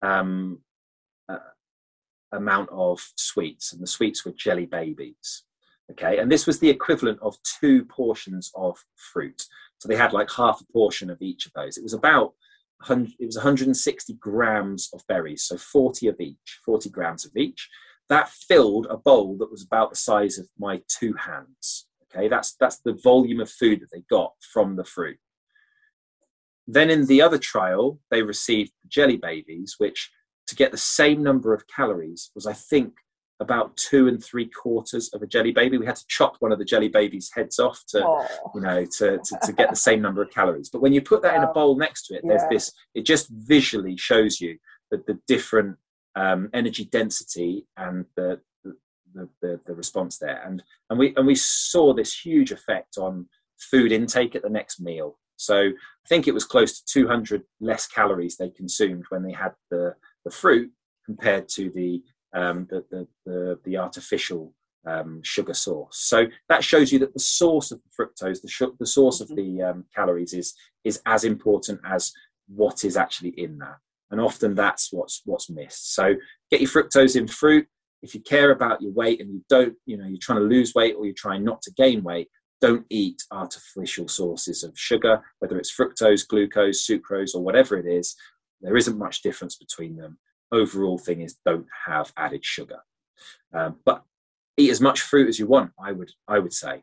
amount of sweets, and the sweets were jelly babies. Okay, and this was the equivalent of 2 portions of fruit. So they had like half a portion of each of those. It was about 160 grams of berries, so 40 grams of each. That filled a bowl that was about the size of my 2 hands. Okay, that's the volume of food that they got from the fruit. Then in the other trial, they received jelly babies, which to get the same number of calories was, I think, about 2 3/4 of a jelly baby. We had to chop one of the jelly baby's heads off to get the same number of calories. But when you put that in a bowl next to it, there's this, it just visually shows you that the different energy density and the response there. And we saw this huge effect on food intake at the next meal. So I think it was close to 200 less calories they consumed when they had the fruit compared to the artificial sugar source. So that shows you that the source of the fructose, the source of the calories is as important as what is actually in that. And often that's what's missed. So get your fructose in fruit. If you care about your weight and you don't, you're trying to lose weight or you're trying not to gain weight, don't eat artificial sources of sugar, whether it's fructose, glucose, sucrose, or whatever it is. There isn't much difference between them. Overall thing is don't have added sugar. But eat as much fruit as you want, I would say.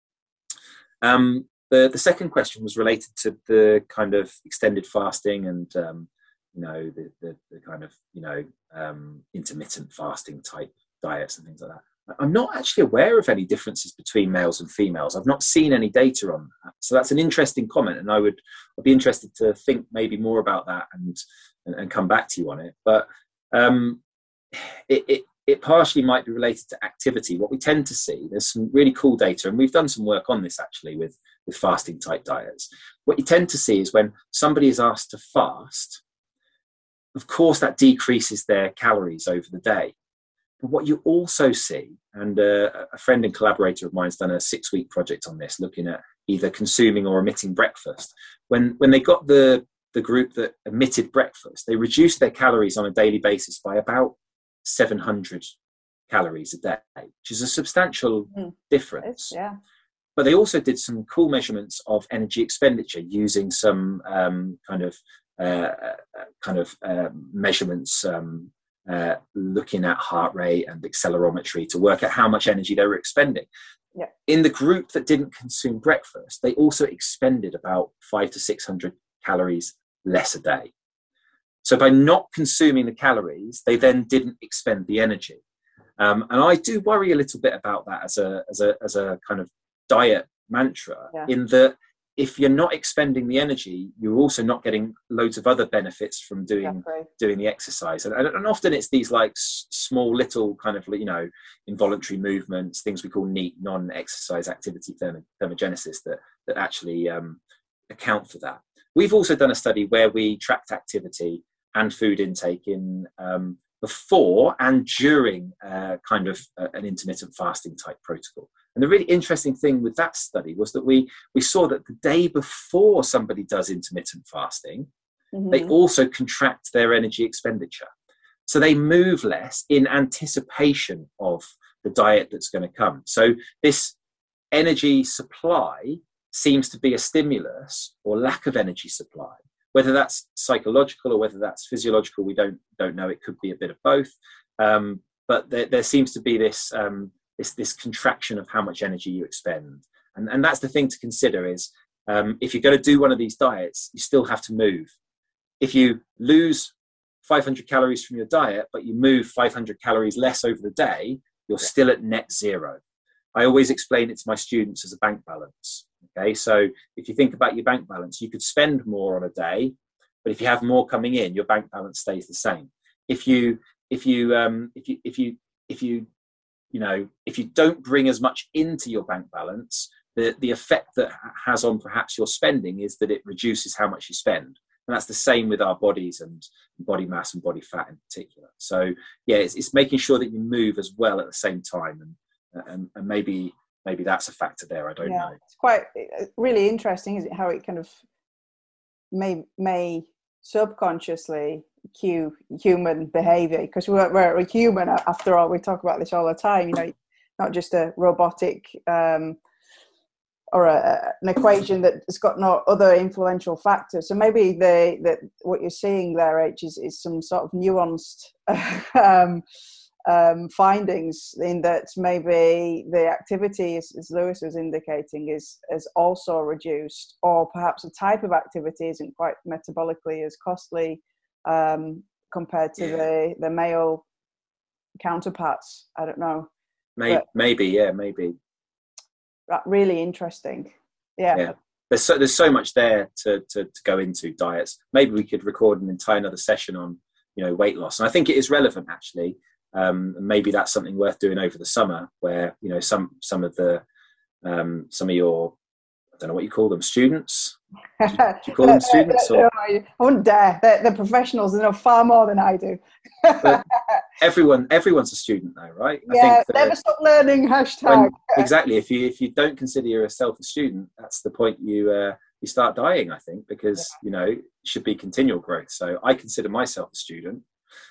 The second question was related to the kind of extended fasting and the kind of intermittent fasting type diets and things like that. I'm not actually aware of any differences between males and females. I've not seen any data on that. So that's an interesting comment, and I'd be interested to think maybe more about that and come back to you on it. But it partially might be related to activity. What we tend to see, there's some really cool data, and we've done some work on this actually with fasting type diets. What you tend to see is when somebody is asked to fast, of course that decreases their calories over the day. But what you also see, and a friend and collaborator of mine's done a 6-week project on this, looking at either consuming or omitting breakfast. When they got the group that omitted breakfast, they reduced their calories on a daily basis by about 700 calories a day, which is a substantial difference.
Yeah.
But they also did some cool measurements of energy expenditure using some kind of measurements, looking at heart rate and accelerometry to work out how much energy they were expending.
Yeah.
In the group that didn't consume breakfast, they also expended about 500 to 600 calories less a day. So by not consuming the calories, they then didn't expend the energy. And I do worry a little bit about that as a kind of diet mantra, in that if you're not expending the energy, you're also not getting loads of other benefits from doing the exercise. And often it's these like small little kind of, involuntary movements, things we call NEAT, non-exercise activity thermogenesis, that actually account for that. We've also done a study where we tracked activity and food intake in before and during kind of an intermittent fasting type protocol. And the really interesting thing with that study was that we saw that the day before somebody does intermittent fasting, they also contract their energy expenditure. So they move less in anticipation of the diet that's going to come. So this energy supply seems to be a stimulus, or lack of energy supply. Whether that's psychological or whether that's physiological, we don't know. It could be a bit of both. But there seems to be this contraction of how much energy you expend. And that's the thing to consider is, if you're going to do one of these diets, you still have to move. If you lose 500 calories from your diet, but you move 500 calories less over the day, you're still at net zero. I always explain it to my students as a bank balance. Okay, so if you think about your bank balance, you could spend more on a day, but if you have more coming in, your bank balance stays the same. If you don't bring as much into your bank balance, the effect that has on perhaps your spending is that it reduces how much you spend. And that's the same with our bodies and body mass and body fat in particular. So yeah, it's making sure that you move as well at the same time, and maybe that's a factor there. I don't know.
It's quite really interesting, isn't it, how it kind of may subconsciously cue human behavior, because we're a human after all. We talk about this all the time, not just a robotic or an equation that's got no other influential factors. So maybe what you're seeing there, H, is some sort of nuanced findings, in that maybe the activity, as Lewis was indicating, is also reduced, or perhaps a type of activity isn't quite metabolically as costly compared to the male counterparts. I don't know.
Maybe.
Really interesting. Yeah.
There's so much there to go into diets. Maybe we could record an entire another session on weight loss, and I think it is relevant actually. Maybe that's something worth doing over the summer, where some of your don't know what you call them, students? Do you call them students? Or?
I wouldn't dare. They're professionals. They know far more than I do.
But everyone's a student now, right?
Yeah, I think never stop learning. Hashtag.
Exactly. If you don't consider yourself a student, that's the point you start dying, I think, because it should be continual growth. So I consider myself a student.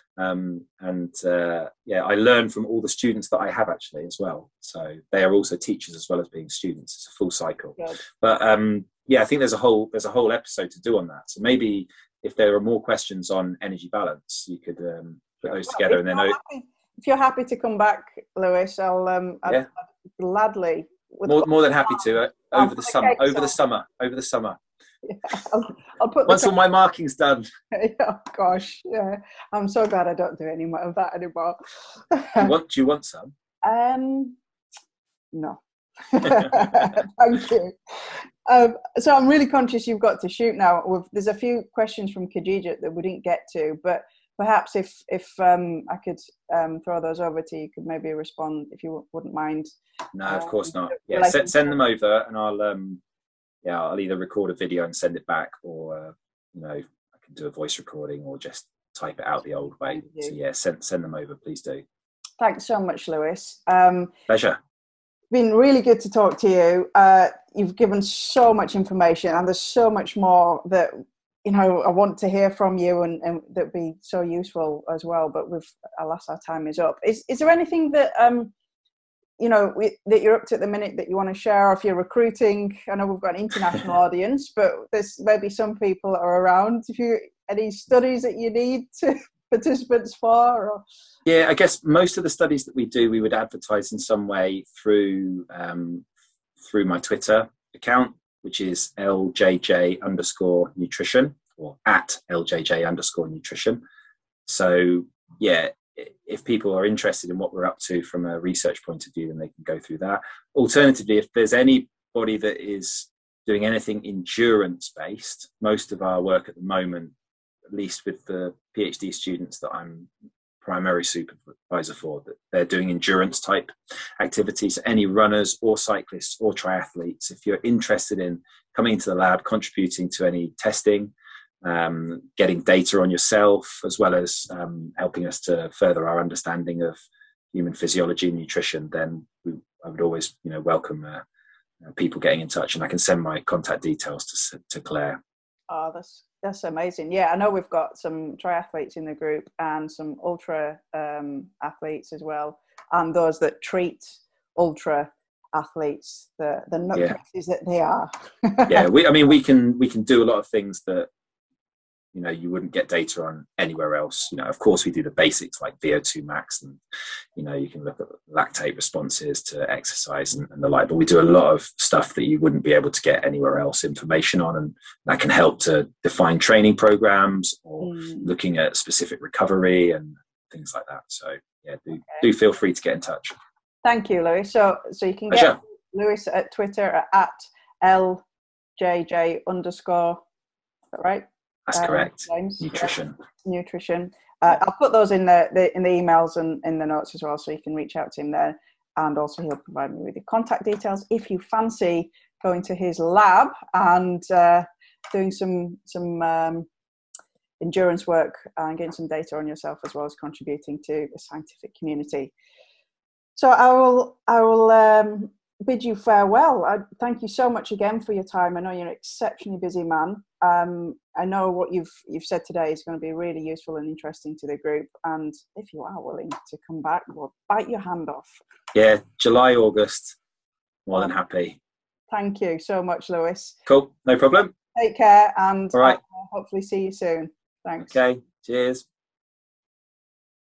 I learn from all the students that I have actually as well. So they are also teachers as well as being students. It's a full cycle. Good. But I think there's a whole episode to do on that. So maybe if there are more questions on energy balance, you could put those together. And then
if you're happy to come back, Lewis, I'll gladly.
More than happy to over the summer. Yeah, I'll put once all my marking's done.
Oh gosh, yeah. I'm so glad I don't do any more of that anymore.
Do you want some?
No. Thank you. So I'm really conscious you've got to shoot now. There's a few questions from Khadija that we didn't get to, but perhaps if I could throw those over to you, could maybe respond if you wouldn't mind.
No, of course not. Yeah, send them over, and I'll either record a video and send it back, or I can do a voice recording, or just type it out the old way. So yeah, send them over, please do.
Thanks so much, Lewis.
Pleasure.
Been really good to talk to you. You've given so much information, and there's so much more that I want to hear from you, and that'd be so useful as well. But alas, our time is up. Is there anything that that you're up to at the minute that you want to share, or if you're recruiting? I know we've got an international audience, but there's maybe some people are around. Any studies that you need participants for? Or?
Yeah, I guess most of the studies that we do, we would advertise in some way through my Twitter account, which is LJJ_nutrition, or at LJJ_nutrition. So yeah, if people are interested in what we're up to from a research point of view, then they can go through that. Alternatively, if there's anybody that is doing anything endurance based, most of our work at the moment, at least with the PhD students that I'm primary supervisor for, that they're doing endurance type activities. Any runners or cyclists or triathletes, if you're interested in coming into the lab, contributing to any testing, getting data on yourself, as well as helping us to further our understanding of human physiology and nutrition, then I would always welcome people getting in touch, and I can send my contact details to Claire.
Oh, that's amazing. Yeah, I know we've got some triathletes in the group and some ultra athletes as well, and those that treat ultra athletes, the nutcases that they are.
Yeah, we can do a lot of things that you wouldn't get data on anywhere else. Of course we do the basics like VO2 max, and you can look at lactate responses to exercise and the like, but we do a lot of stuff that you wouldn't be able to get anywhere else information on, and that can help to define training programs, or looking at specific recovery and things like that. So yeah, do feel free to get in touch.
Thank you, Lewis. So you can get Lewis at Twitter at LJJ_, is that right?
That's correct. Nutrition.
I'll put those in the emails and in the notes as well, so you can reach out to him there. And also he'll provide me with the contact details if you fancy going to his lab and doing some endurance work and getting some data on yourself, as well as contributing to the scientific community. So I will bid you farewell. I thank you so much again for your time. I know you're an exceptionally busy man. I know what you've said today is going to be really useful and interesting to the group. And if you are willing to come back, we'll bite your hand off.
Yeah, July, August. More than happy.
Thank you so much, Lewis.
Cool, no problem.
Take care, and
all right.
I'll hopefully see you soon. Thanks.
Okay, cheers.